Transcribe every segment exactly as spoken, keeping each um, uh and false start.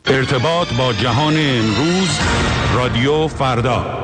ارتباط با جهان امروز، رادیو فردا.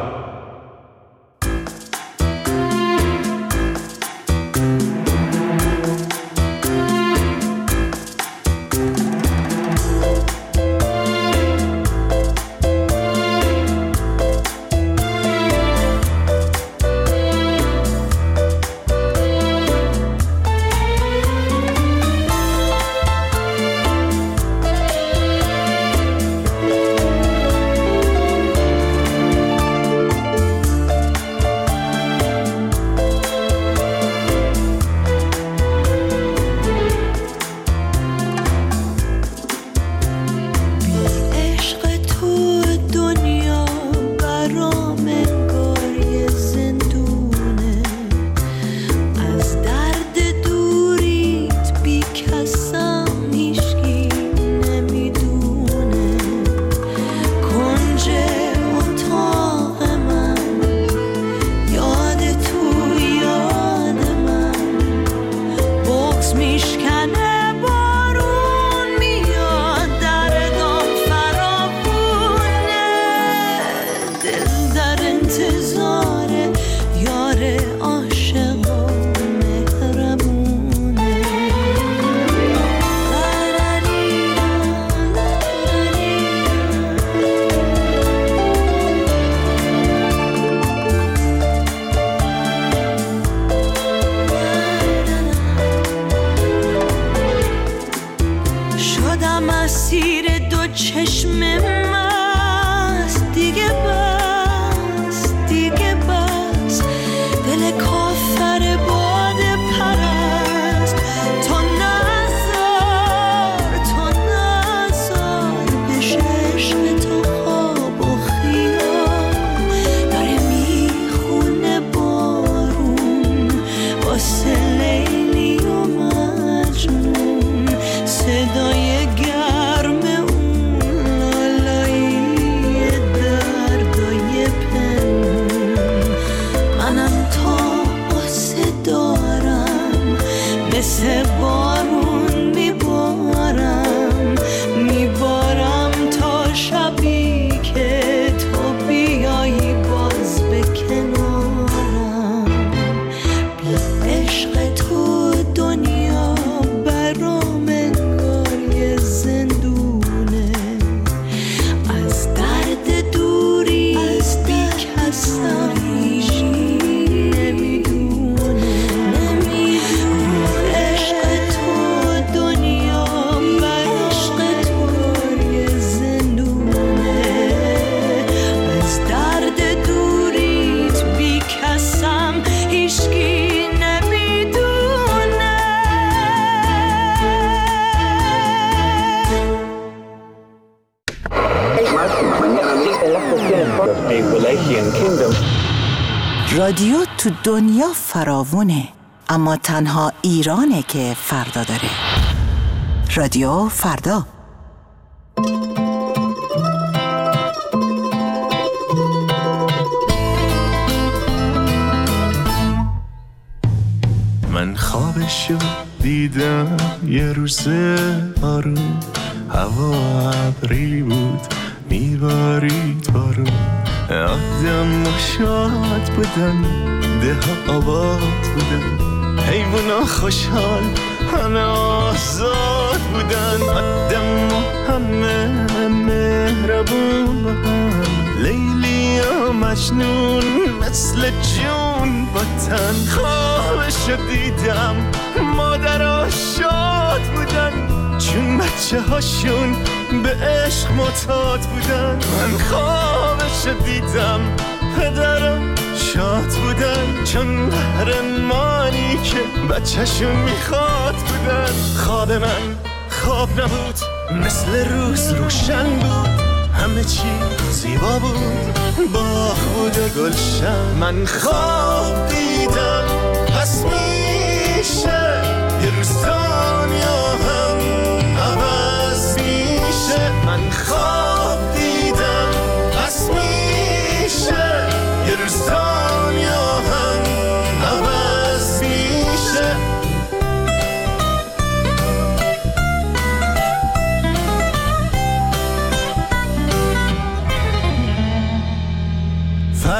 رادیو تو دنیا فراوونه، اما تنها ایرانه که فردا داره. رادیو فردا. من خوابشو دیدم یه روز آروم، هوا ابری بود میبارید بارون، آدم شاد بودن، ده ها آباد بودن، حیونا خوشحال همه آزاد بودن، آدم همه مهربون بودن، لیلی و مجنون مثل جون باتن. خوابشو دیدم مادرها شاد بودن، چون بچه هاشون به عشق معتاد بودن. من خوابشو دیدم پدرم شاد بودن، چون قهرمانی که بچهشون میخواد بودن. خواب من خواب نبود، مثل روز روشن بود، همه چی زیبا بود، باغ بود و گلشن. من خواب دیدم پس میشه یه روز دنیا هم عوض میشه. من خواب دیدم پس میشه یه روز دنیا هم عوض میشه.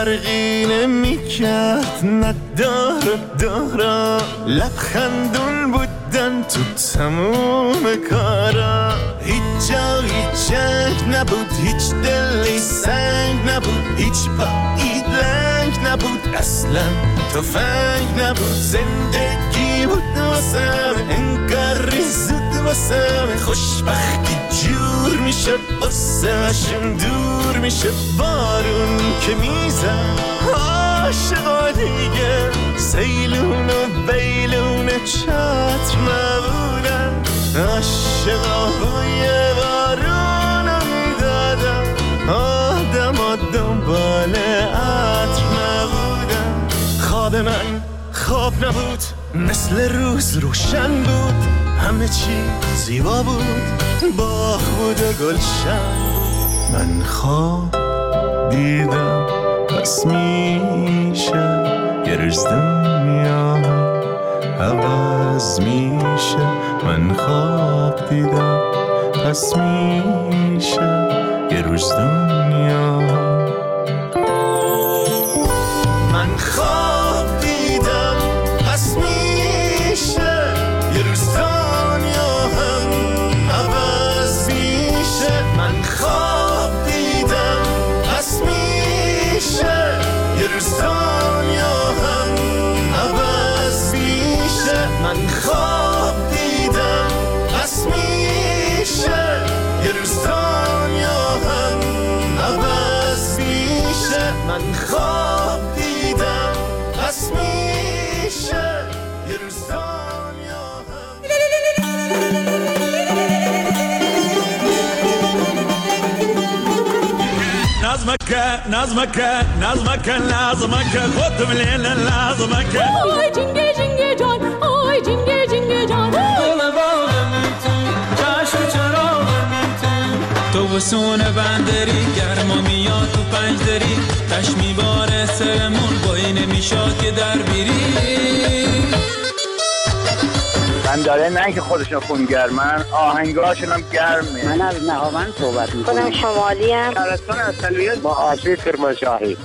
فرقی نمی‌کرد نداره دارا لبخندون بودن تو تموم کارا هیچ جا هیچ جنگ نبود هیچ دلی سنگ نبود هیچ پایی لنگ نبود اصلا تفنگ نبود زندگی بود واسم انگار زود واسم خوشبختی جور میشه واسمشون دور میشه بارون که میزن عاشقا دیگه سیلون و بیلون چتر نبودن عاشقا بوی بارون رو میدادن آدم ها دنبال عطر نبودن خواب من خواب نبود مثل روز روشن بود همه چی زیبا بود باغ بود و گلشن من خواب دیدم پس میشه یه روز دنیا عوض میشه من خواب دیدم پس میشه یه روز دنیا من خواب دیدم پس میشه یه روز دنیا هم عوض میشه من خواب دیدم پس میشه یه روز دنیا هم عوض میشه من خواب دیدم پس میشه یه روز دنیا هم عوض میشه من خواب دیدم پس میشه یه روز دنیا هم نظمك نظمك نظمك لازمك خد من لازمك آی جنگه جنگه جان آی جنگه جنگه جان گل باغم تو جشن و چراغم تو تو وسون بندری گرما میاد تو پنج دری تش میباره سرمون بایی نمیشاد که در بیری من داره نه که خودشون خونگرمن آهنگاشون هم گرمه من از نهاوند صحبت میکنم خودم شمالی هم شهرستان اصلیت با آشی کرمانشاهی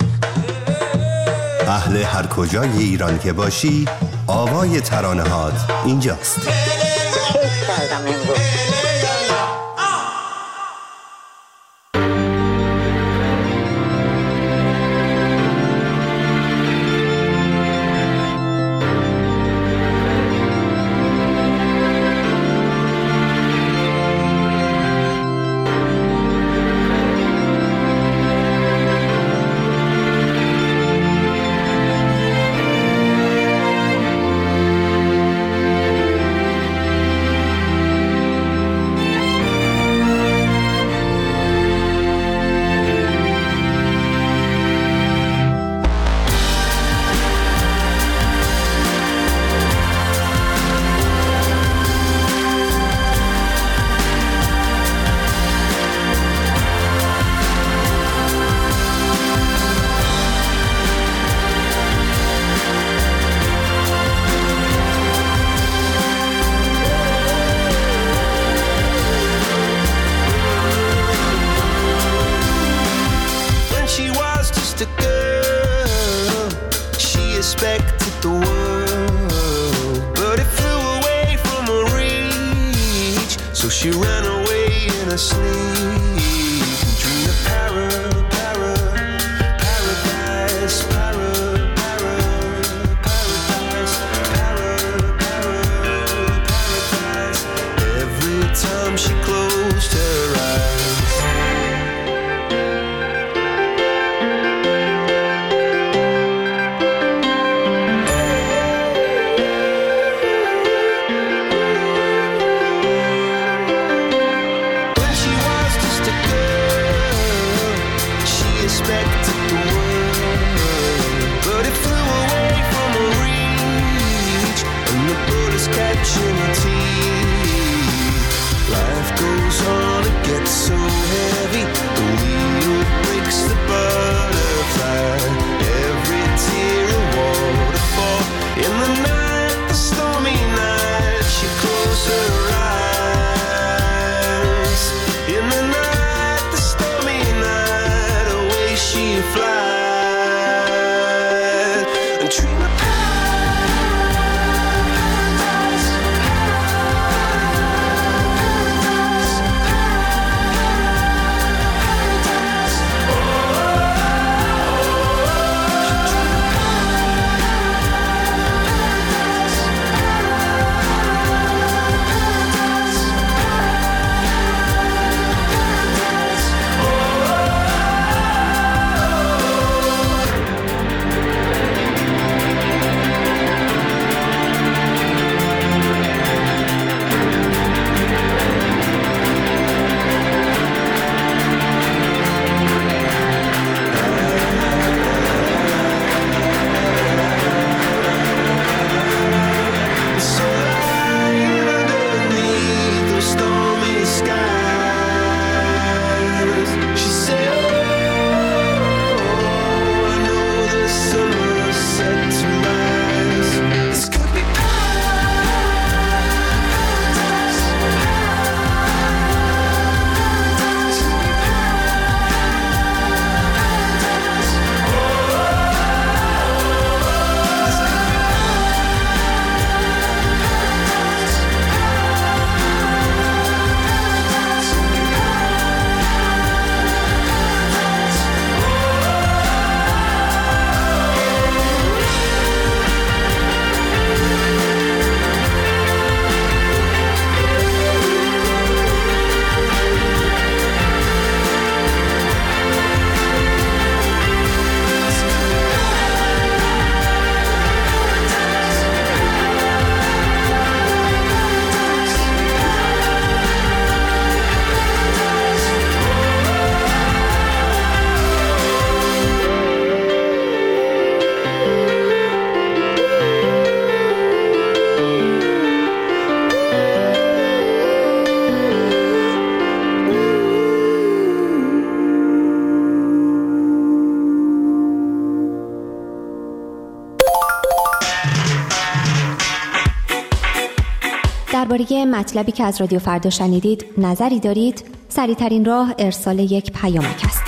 اهل هر کجای ایران که باشی آوای ترانه‌هات اینجاست کیف کردم امروز fly درباره مطلبی که از رادیو فردا شنیدید نظری دارید؟ سریع‌ترین راه ارسال یک پیامک است.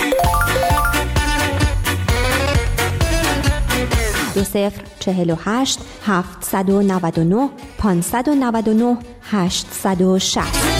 دو صفر چهل و هشت هفتصد و نود و نه پانصد و نود و نه هشتصد و شصت.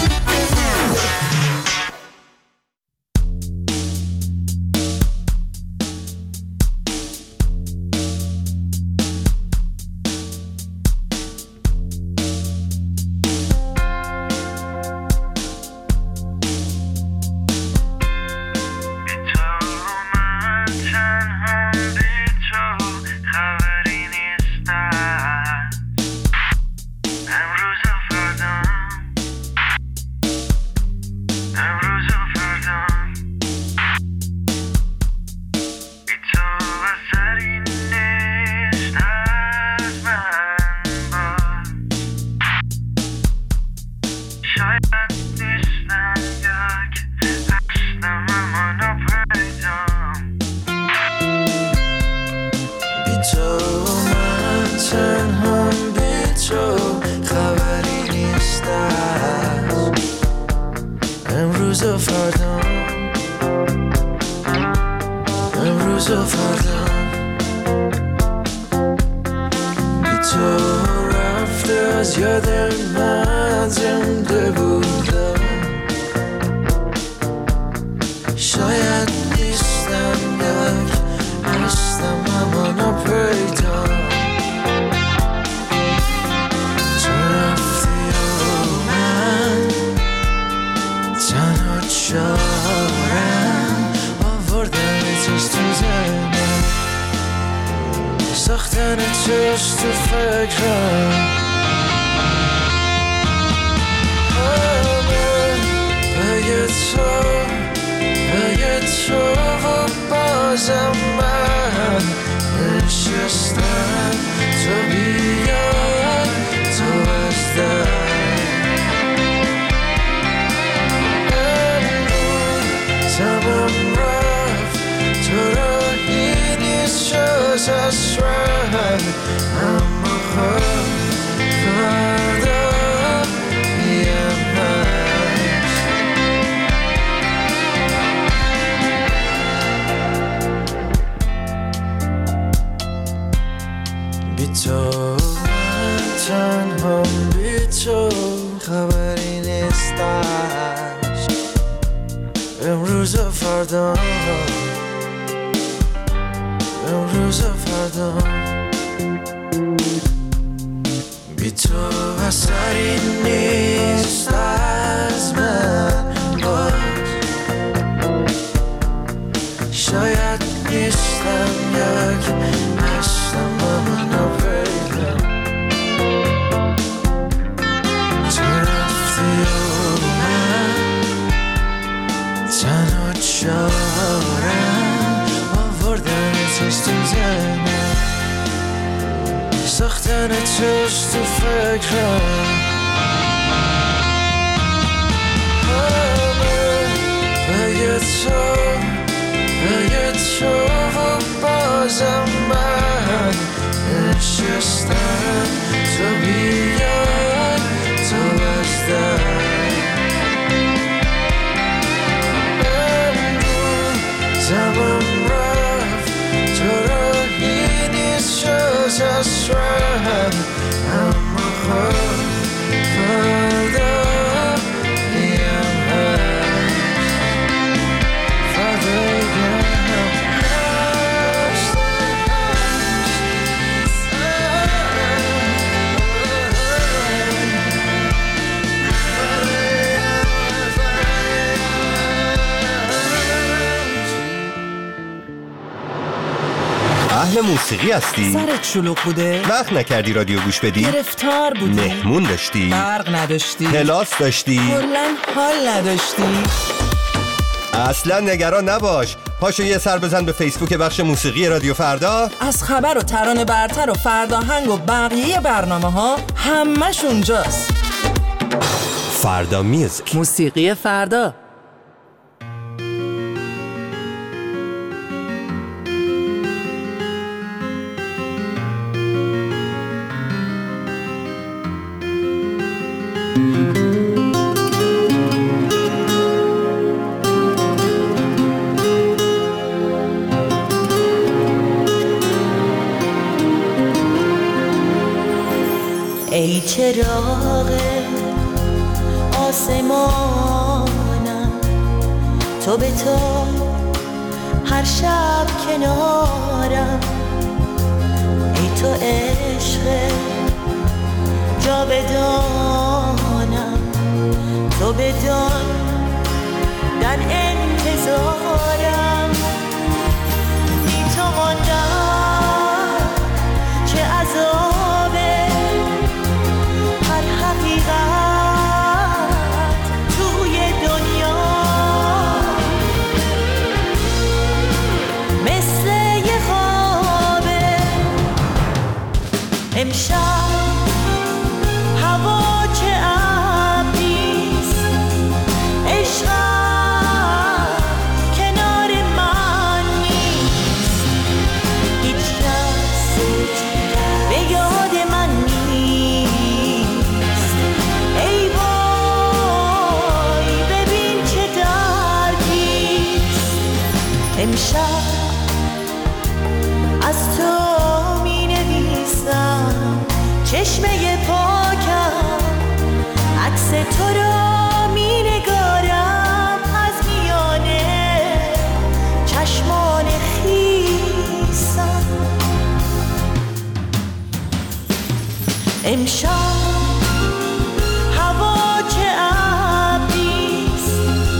موسیقی هستی؟ سرت شلوغ بوده؟ وقت نکردی رادیو گوش بدی؟ گرفتار بودی؟ مهمون داشتی؟ برق نداشتی؟ کلاس داشتی؟ کلاً حال نداشتی؟ اصلا نگران نباش، پاشو یه سر بزن به فیسبوک بخش موسیقی رادیو فردا. از خبر و ترانه برتر و فرداهنگ و بقیه برنامه ها همش اونجاست. فردا میوزیک، موسیقی فردا. چراغ آسمانم، تو به تو هر شب کنارم، ای تو عشق جاودانم، تو بدان در انتظارم، بی تو ماندم چه عذابه، هر حقیقت توی دنیا مثل یه خوابه. امشب هوا چه ابریست، عشقم کنار من نیست، هیچ کس به یاد من نیست، ای وای ببین چه دردیست. امشب از تو می نویسم چشمه پاکم، عکس تو را می نگارم از میانه چشمان خیسم. امشب هوا چه ابریست،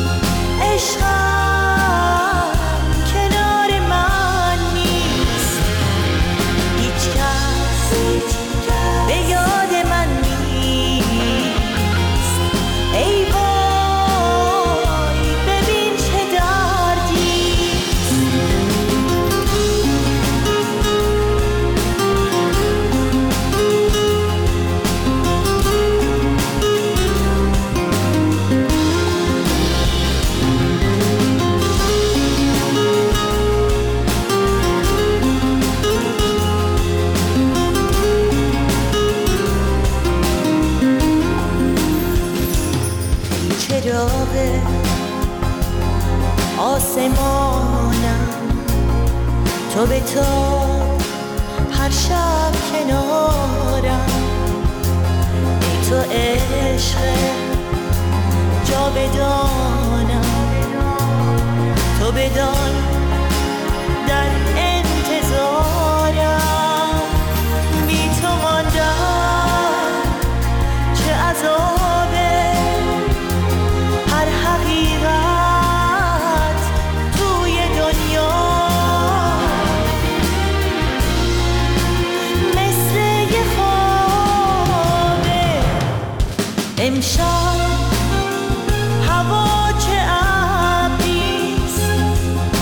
عشقم کنار من نیست، هیچ کس به یاد من نیست، ای وای ببین چه دردیست. چراغ آسمانم، تو به تو هر شب کنارم، ای تو عشق جاودانم، تو بدان در انتظارم، بی تو ماندم چه عذابه، هر حقیقت توی دنیا مثل یه خوابه. امشب هوا چه ابریست،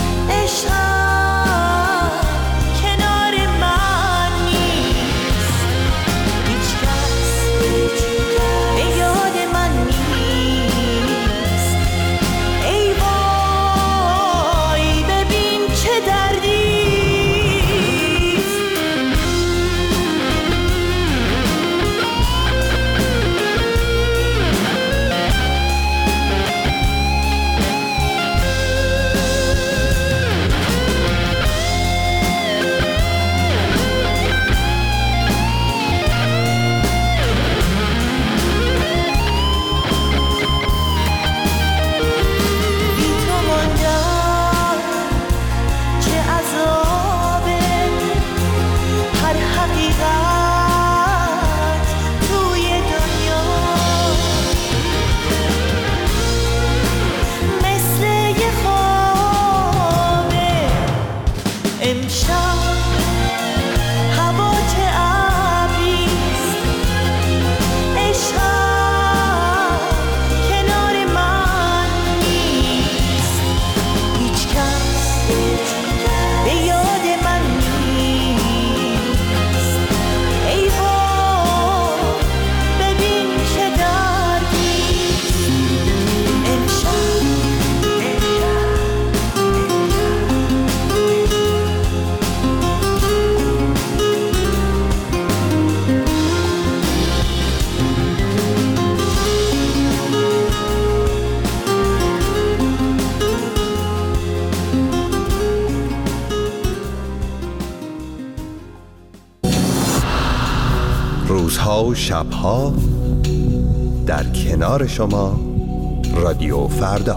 روزها و شبها در کنار شما رادیو فردا.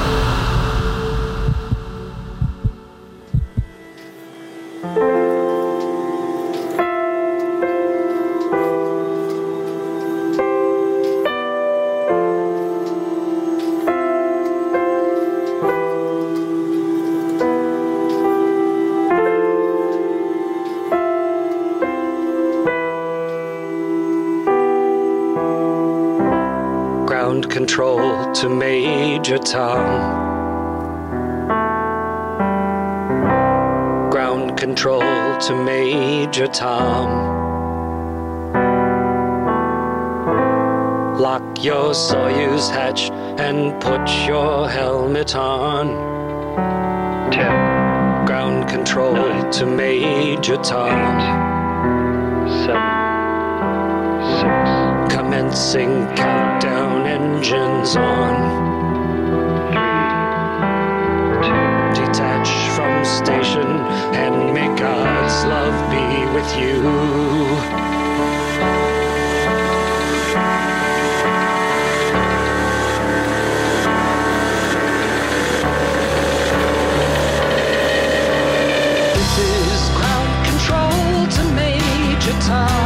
Control to Major Tom. Ground control to Major Tom. Lock your Soyuz hatch and put your helmet on. Ten. Ground control nine, to Major Tom. Eight, seven, six. Commencing countdown, engines on. Three, two, detach from station and may God's love be with you. This is ground control to Major Tom.